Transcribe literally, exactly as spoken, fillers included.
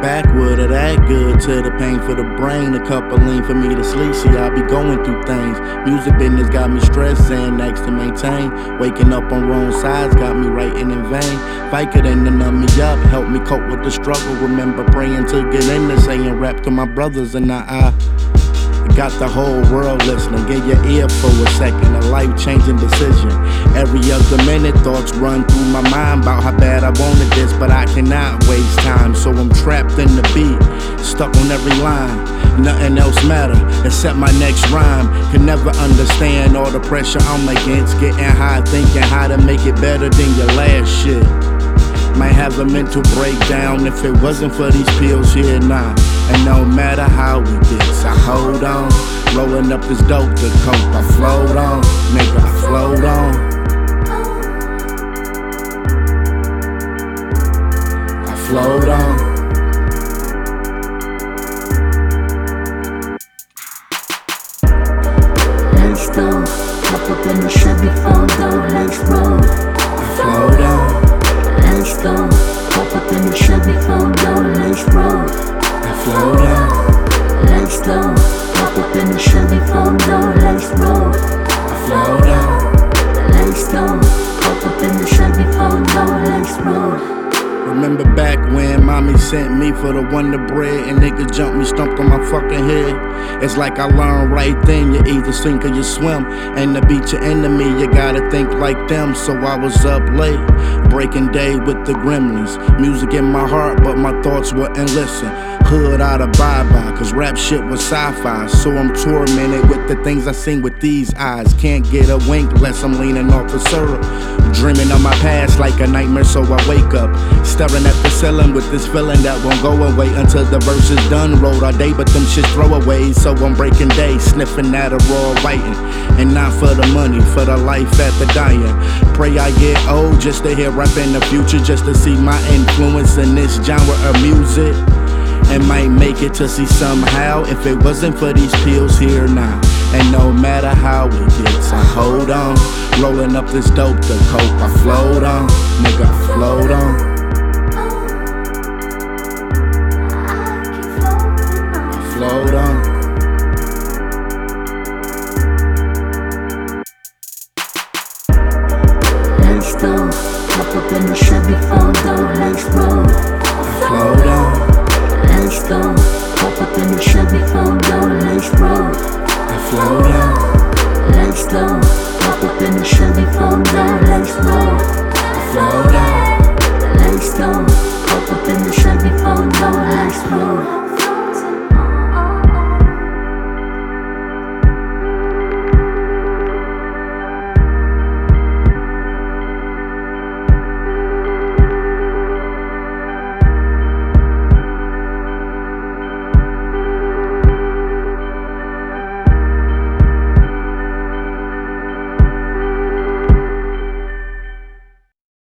backwood of that good to the pain for the brain. A couple lean for me to sleep. See, I be going through things. Music business got me stressed and next to maintain. Waking up on wrong sides got me writing in vain. Vicodin to numb me up, help me cope with the struggle. Remember praying to get in there, saying rap to my brothers, and I, I got the whole world listening. Get your ear for a second, a life-changing decision. Every other minute, thoughts run through my mind about how bad I wanted this, but I cannot waste time. So I'm trapped in the beat, stuck on every line. Nothing else matter except my next rhyme. Can never understand all the pressure I'm against. Getting high, thinking how to make it better than your last shit. Might have a mental breakdown if it wasn't for these pills here now. And no matter how it gets, I hold on. Rolling up this dope to cope, I float on. Nigga, I float on. I float on. Let's go. Hop up in the Chevy Fondo, let's roll. I float on. Let's go. Hop up in the Chevy Fondo, let's roll. I float on. Let's go. Hop up in the Chevy Fondo, let's roll. I float on. Let's go. Hop up in the Chevy Fondo, let's roll. Remember back when mommy sent me for the Wonder Bread and niggas jumped me, stumped on my fucking head. It's like I learned right then, you either sink or you swim. And to beat your enemy, you gotta think like them. So I was up late, breaking day with the gremlins. Music in my heart, but my thoughts wouldn't listen. Hood out of bye-bye, cause rap shit was sci-fi. So I'm tormented with the things I seen with these eyes. Can't get a wink unless I'm leaning off the syrup. Dreaming of my past like a nightmare, so I wake up staring at the ceiling with this feeling that won't go away until the verse is done. Wrote all day, but them shit throwaways. So I'm breaking days, sniffing at a raw writing. And not for the money, for the life at the dying. Pray I get old just to hear rap in the future, just to see my influence in this genre of music. And might make it to see somehow if it wasn't for these pills here now. And no matter how it gets, I hold on. Rolling up this dope to cope, I float on. Nigga, I float on. I float on. Let's go. Hop up in the Chevy Fondo, let's roll. I float on. Let's go. Hop up in the Chevy Fondo, let's roll. I float on. Let's go. Hop up in the Chevy Fondo, let's roll.